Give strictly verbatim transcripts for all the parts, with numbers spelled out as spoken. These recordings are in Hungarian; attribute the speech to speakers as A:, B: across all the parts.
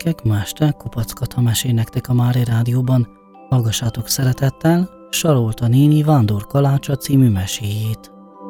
A: gyerekek, ma este Kupackata mesél nektek a Mári Rádióban. Hallgassátok szeretettel Sarolta néni Vándor kalácsa című meséjét.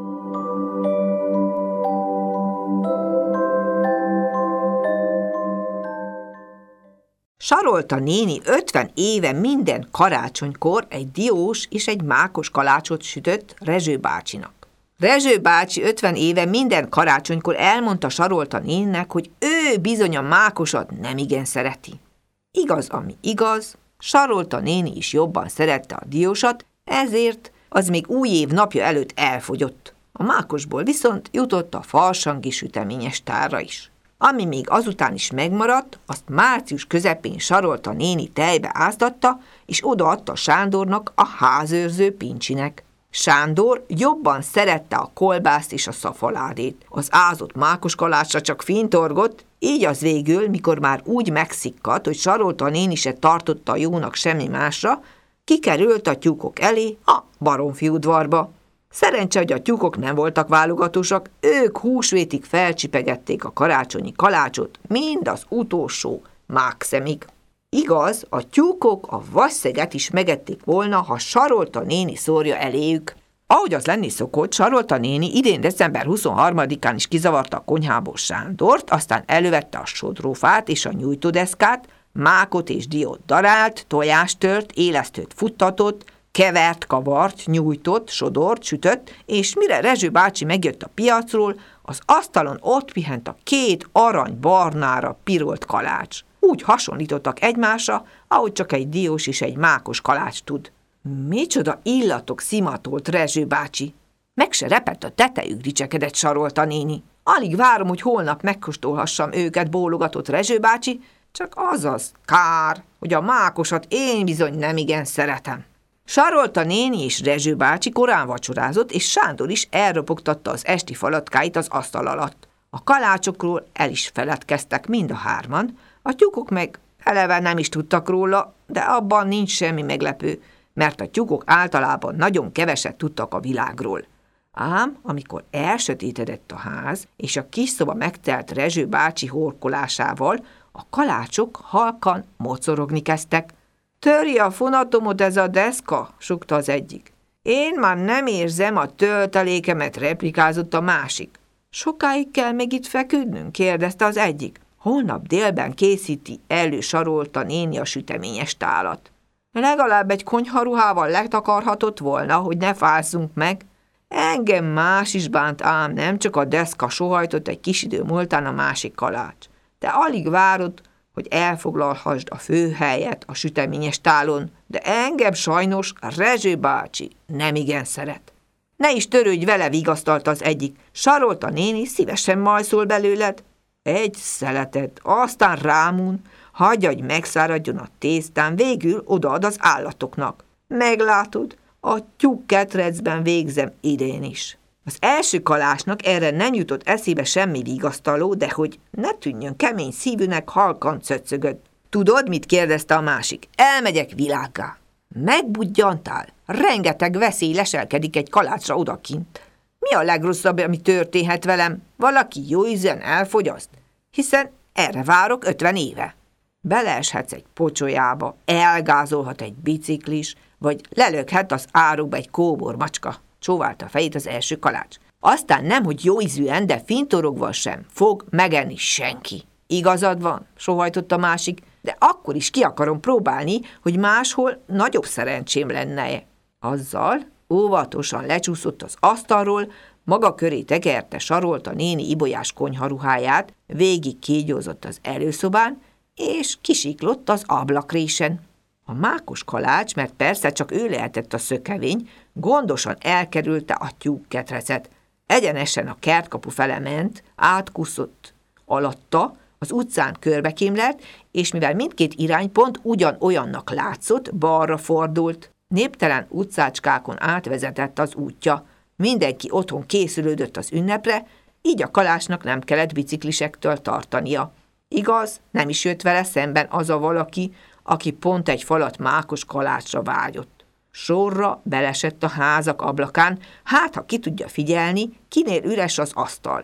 B: Sarolta néni ötven éve minden karácsonykor egy diós és egy mákos kalácsot sütött Rezső bácsinak. Rezső bácsi ötven éve minden karácsonykor elmondta Sarolta néninek, hogy ő bizony a mákosat nemigen szereti. Igaz, ami igaz, Sarolta néni is jobban szerette a diósat, ezért az még új év napja előtt elfogyott. A mákosból viszont jutott a farsangi süteményes tárra is. Ami még azután is megmaradt, azt március közepén Sarolta néni tejbe áztatta, és odaadta Sándornak, a házőrző Pincsinek. Sándor jobban szerette a kolbászt és a szafaládét. Az ázott mákos kalácsra csak fintorgott, így az végül, mikor már úgy megszikkadt, hogy Sarolta néni se tartotta jónak semmi másra, kikerült a tyúkok elé a Baromfi udvarba. Szerencse, hogy a tyúkok nem voltak válogatósak, ők húsvétig felcsipegették a karácsonyi kalácsot, mind az utolsó mákszemig. Igaz, a tyúkok a vasszeget is megették volna, ha Sarolta néni szórja eléjük. Ahogy az lenni szokott, Sarolta néni idén december huszonharmadikán is kizavarta a konyhából Sándort, aztán elővette a sodrófát és a nyújtódeszkát, mákot és diót darált, tojást tört, élesztőt futtatott, kevert, kavart, nyújtott, sodort, sütött, és mire Rezső bácsi megjött a piacról, az asztalon ott pihent a két arany-barnára pirolt kalács. Úgy hasonlítottak egymásra, ahogy csak egy diós és egy mákos kalács tud. Micsoda illatok szimatolt Rezső bácsi! Meg se repett a tetejük, dicsekedett Sarolta néni. Alig várom, hogy holnap megkóstolhassam őket, bólogatott Rezső bácsi, csak azaz kár, hogy a mákosat én bizony nemigen szeretem. Sarolta néni és Rezső bácsi korán vacsorázott, és Sándor is elropogtatta az esti falatkáit az asztal alatt. A kalácsokról el is feledkeztek mind a hárman, a tyúkok meg eleve nem is tudtak róla, de abban nincs semmi meglepő, mert a tyúkok általában nagyon keveset tudtak a világról. Ám amikor elsötétedett a ház, és a kis szoba megtelt Rezső bácsi horkolásával, a kalácsok halkan mocorogni kezdtek. Törje a fonatomot ez a deszka, sukta az egyik. Én már nem érzem a töltelékemet, replikázott a másik. Sokáig kell még itt feküdnünk, kérdezte az egyik. Holnap délben készíti elő Sarolta néni a süteményes tálat. Legalább egy konyharuhával letakarhatott volna, hogy ne fázzunk meg. Engem más is bánt ám, nem csak a deszka, sohajtott egy kis idő múltán a másik kalács. De alig várod, hogy elfoglalhassd a főhelyet a süteményes tálon, de engem sajnos Rezső bácsi nemigen szeret. Ne is törődj vele, vigasztalta az egyik. Sarolta néni szívesen majszol belőled. Egy szeletet, aztán rámún, hagyja, hogy megszáradjon a tésztán, végül odaad az állatoknak. Meglátod, a tyúk ketrecben végzem idén is. Az első kalásnak erre nem jutott eszébe semmi vigasztaló, de hogy ne tűnjön kemény szívűnek, halkan cöccögött. Tudod, mit kérdezte a másik? Elmegyek világgá. Megbudjantál? Rengeteg veszély leselkedik egy kalácsra odakint. Mi a legrosszabb, ami történhet velem? Valaki jó ízen elfogyaszt? Hiszen erre várok ötven éve. Beleeshetsz egy pocsolyába, elgázolhat egy biciklis, vagy lelökhet az árokba egy kóbor macska, csóválta a fejét az első kalács. Aztán nem, hogy jó ízűen, de fintorogva sem fog megenni senki. Igazad van, sóhajtott a másik, de akkor is ki akarom próbálni, hogy máshol nagyobb szerencsém lenne. Azzal óvatosan lecsúszott az asztalról, maga köré tekerte Sarolta néni ibolyás konyharuháját, végig kígyózott az előszobán, és kisiklott az ablakrésen. A mákos kalács, mert persze csak ő lehetett a szökevény, gondosan elkerülte a tyúkketrecet. Egyenesen a kertkapu fele ment, átkuszott alatta, az utcán körbekímlelt, és mivel mindkét iránypont ugyanolyannak látszott, balra fordult. Néptelen utcácskákon átvezetett az útja. Mindenki otthon készülődött az ünnepre, így a kalásnak nem kellett biciklisektől tartania. Igaz, nem is jött vele szemben az a valaki, aki pont egy falat mákos kalácsra vágyott. Sorra belesett a házak ablakán, hát ha ki tudja figyelni, kinél üres az asztal.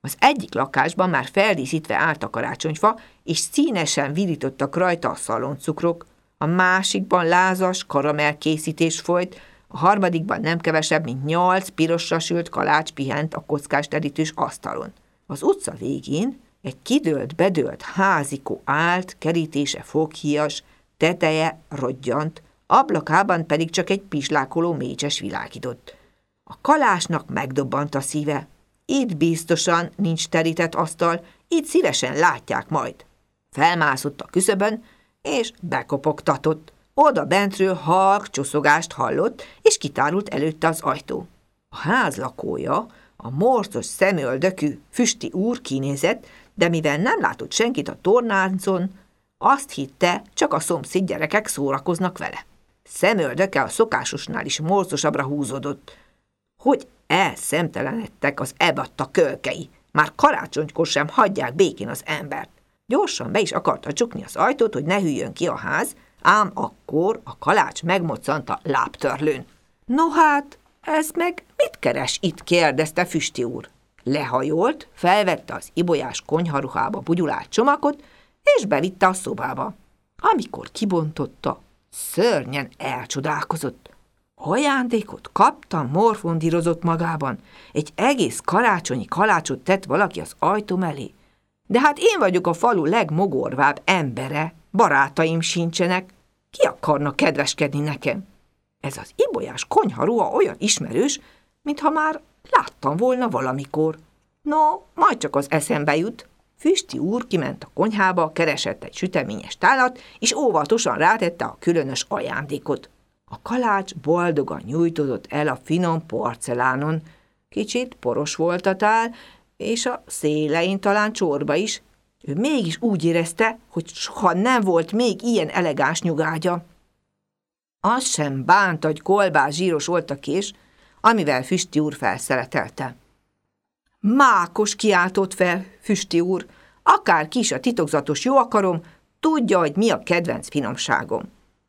B: Az egyik lakásban már feldíszítve állt a karácsonyfa, és színesen virítottak rajta a szaloncukrok, a másikban lázas karamellkészítés folyt, a harmadikban nem kevesebb, mint nyolc pirosra sült kalács pihent a kockás terítős asztalon. Az utca végén egy kidőlt, bedőlt házikó állt, kerítése foghíjas, teteje rodgyant, ablakában pedig csak egy pislákoló mécses világított. A Kalásnak megdobbant a szíve. Itt biztosan nincs terített asztal, itt szívesen látják majd. Felmászott a küszöbön, és bekopogtatott. Oda bentről halk csoszogást hallott, és kitárult előtte az ajtó. A ház lakója, a morcos szemöldökű Füsti úr kinézett, de mivel nem látott senkit a tornáncon, azt hitte, csak a szomszéd gyerekek szórakoznak vele. Szemöldöke a szokásosnál is morcosabbra húzódott. Hogy elszemtelenedtek az ebatta kölkei, már karácsonykor sem hagyják békén az embert. Gyorsan be is akarta csukni az ajtót, hogy ne hűljön ki a ház, ám akkor a Kalács megmoccant a lábtörlőn. No hát, ez meg mit keres itt? Kérdezte Füsti úr. Lehajolt, felvette az ibolyás konyharuhába bugyulált csomagot, és bevitte a szobába. Amikor kibontotta, szörnyen elcsodálkozott. Ajándékot kaptam, morfondírozott magában. Egy egész karácsonyi kalácsot tett valaki az ajtó mellé. De hát én vagyok a falu legmogorvább embere, barátaim sincsenek. Ki akarna kedveskedni nekem? Ez az ibolyás konyharuha olyan ismerős, mintha már láttam volna valamikor. No, majd csak az eszembe jut. Füsti úr kiment a konyhába, keresett egy süteményes tálat, és óvatosan rátette a különös ajándékot. A Kalács boldogan nyújtódott el a finom porcelánon. Kicsit poros volt a tál, és a szélein talán csorba is. Ő mégis úgy érezte, hogy soha nem volt még ilyen elegáns nyugágya. Az sem bánt, hogy kolbász zsíros volt a kés, amivel Füsti úr felszeletelte. Mákos, kiáltott fel Füsti úr, akár ki is a titokzatos jó akarom, tudja, hogy mi a kedvenc finomságom.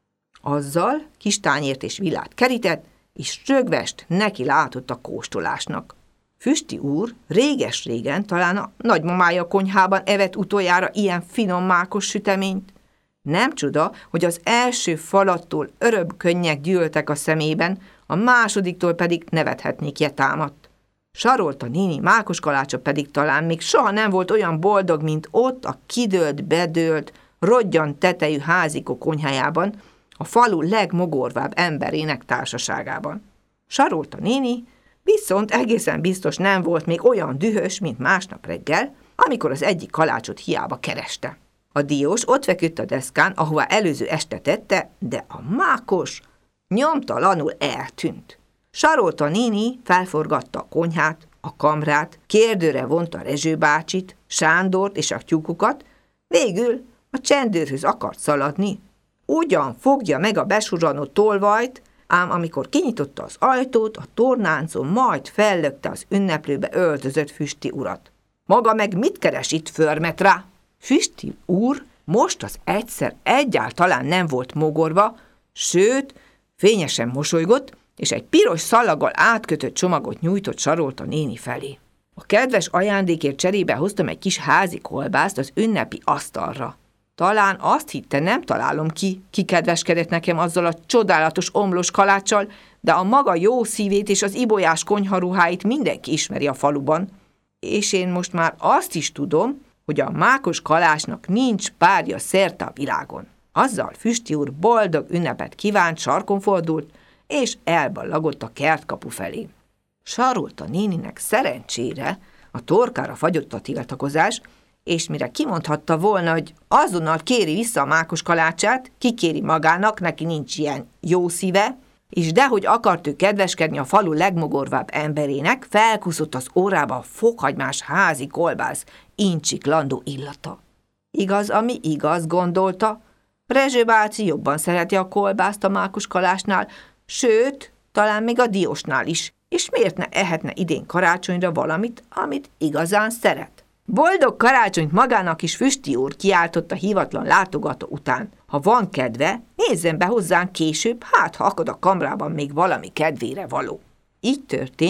B: Azzal kis tányért és villát kerített, és rögvest neki látott a kóstolásnak. Füsti úr réges-régen talán a nagymamája konyhában evett utoljára ilyen finom mákos süteményt. Nem csoda, hogy az első falattól öröbb könnyek gyűltek a szemében, a másodiktól pedig nevethetnékje támadt. Sarolta néni mákos kalácsa pedig talán még soha nem volt olyan boldog, mint ott a kidőlt, bedőlt, rodgyant tetejű házikó konyhájában, a falu legmogorvább emberének társaságában. Sarolta néni viszont egészen biztos nem volt még olyan dühös, mint másnap reggel, amikor az egyik kalácsot hiába kereste. A diós ott feküdt a deszkán, ahová előző este tette, de a mákos nyomtalanul eltűnt. Sarolta néni felforgatta a konyhát, a kamrát, kérdőre vonta Rezső bácsit, Sándort és a tyúkokat, végül a csendőrhöz akart szaladni. Ugyan fogja meg a besurranó tolvajt, ám amikor kinyitotta az ajtót, a tornáncon majd fellökte az ünneplőbe öltözött Füsti urat. Maga meg mit keres itt, förmet rá? Füsti úr most az egyszer egyáltalán nem volt mogorva, sőt, fényesen mosolygott, és egy piros szalaggal átkötött csomagot nyújtott Sarolta néni felé. A kedves ajándékért cserébe hoztam egy kis házi kolbászt az ünnepi asztalra. Talán azt hitte, nem találom ki, ki kedveskedett nekem azzal a csodálatos omlós kaláccsal, de a maga jó szívét és az ibolyás konyharuháit mindenki ismeri a faluban. És én most már azt is tudom, hogy a mákos Kalácsnak nincs párja szerte a világon. Azzal Füsti úr boldog ünnepet kívánt, sarkon fordult, és elballagott a kertkapu felé. Sarolta néninek szerencsére a torkára fagyott a tiltakozás, és mire kimondhatta volna, hogy azonnal kéri vissza a mákos kalácsát, kikéri magának, neki nincs ilyen jó szíve, és dehogy akart ő kedveskedni a falu legmogorvább emberének, felkuszott az órába a fokhagymás házi kolbász incsiklandó illata. Igaz, ami igaz, gondolta, Rezső bácsi jobban szereti a kolbászt a mákos Kalácsnál, sőt, talán még a diósnál is, és miért ne ehetne idén karácsonyra valamit, amit igazán szeret. Boldog karácsonyt magának is, Füsti úr, kiáltott a hívatlan látogató után. Ha van kedve, nézzen be hozzánk később, hát ha akad a kamrában még valami kedvére való. Így történt,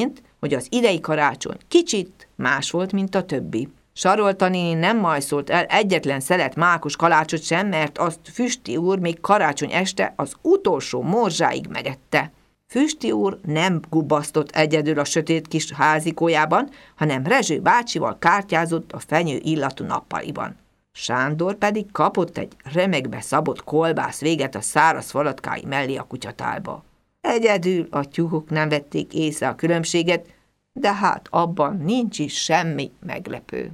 B: hogy az idei karácsony kicsit más volt, mint a többi. Sarolta néni nem majszolt el egyetlen szelet mákos kalácsot sem, mert azt Füsti úr még karácsony este az utolsó morzsáig megette. Füsti úr nem gubbasztott egyedül a sötét kis házikójában, hanem Rezső bácsival kártyázott a fenyő illatú nappaliban. Sándor pedig kapott egy remegbe szabott kolbász véget a száraz falatkái mellé a kutyatálba. Egyedül a tyúkok nem vették észre a különbséget, de hát abban nincs is semmi meglepő.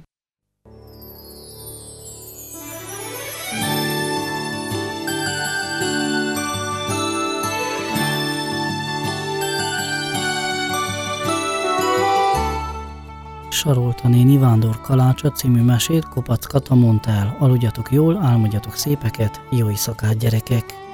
A: Sarolta néni Vándor Kalácsa című mesét Kopasz Kata mondta el. Aludjatok jól, álmodjatok szépeket, jó éjszakát, gyerekek!